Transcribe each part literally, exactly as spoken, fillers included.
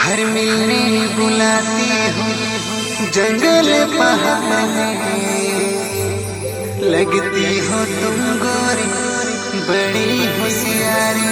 हर मिलने बुलाती हूँ जंगल पहाड़ में, लगती हो तुम गोरी बड़ी होशियारी।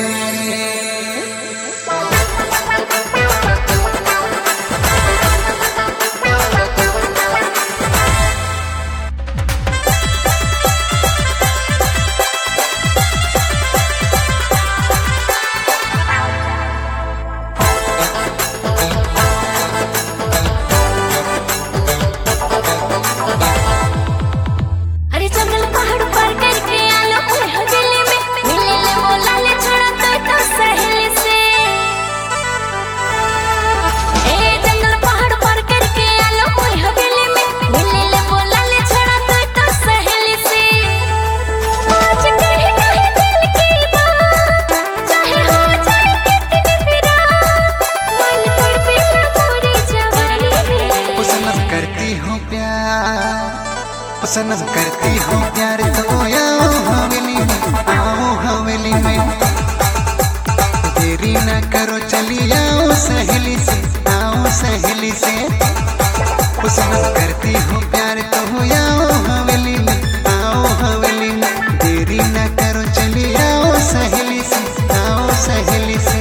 सनम करती हो प्यार तो आओ हवेली में, आओ हवेली में, देरी न करो चली आओ सहेली से, आओ सहेली से। सनम करती हो प्यार तो आओ हवेली में, आओ हवेली में, देरी न करो चली आओ सहेली से, आओ सहेली से।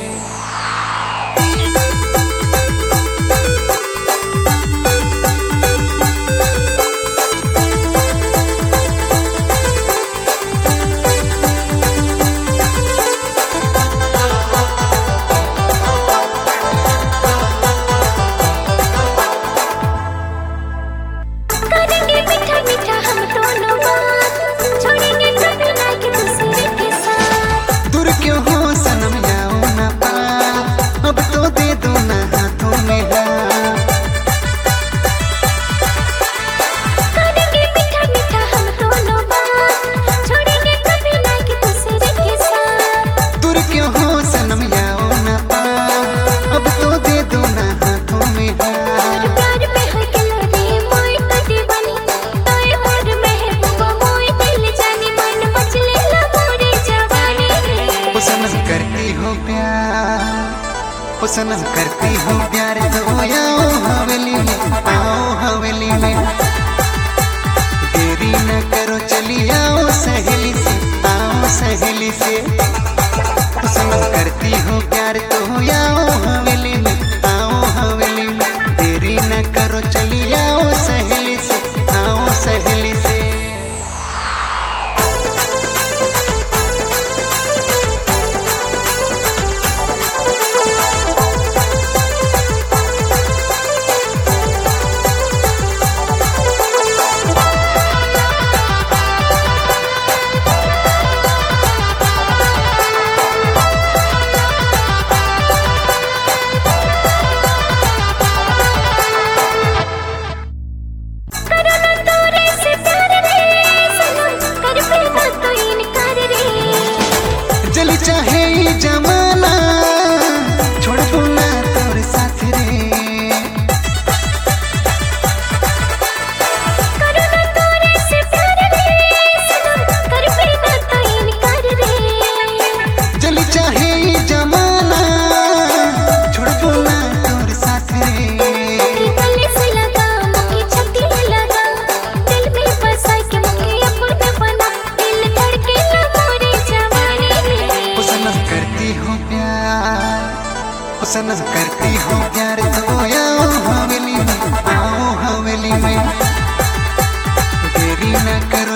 सनम करती हो प्यार तो आओ हवेली में, आओ हवेली में, देरी न करो चली आओ सहेली से, आओ सहेली से। सनम करती हो प्यार तो आओ हवेली में, आओ हवेली में, देरी न करो चली आओ सहेली से, आओ सहेली से। चली चाहे जमाना छोड़ बोला तोर साथ रे, करो ना तोरे से प्यार रे, सनम कर बेना तो इनकार रे। चली चाहे जमाना छोड़ बोला तोर साथ रे, गले से लगा मुझे छत्ती लगा, दिल में बसा के मुझे अपना बना, दिल धड़के ना मोरे जवानी। सनम करती हो प्यार, सनम करती हो प्यार तो आओ हवेली में, आओ हवेली में, देरी न करो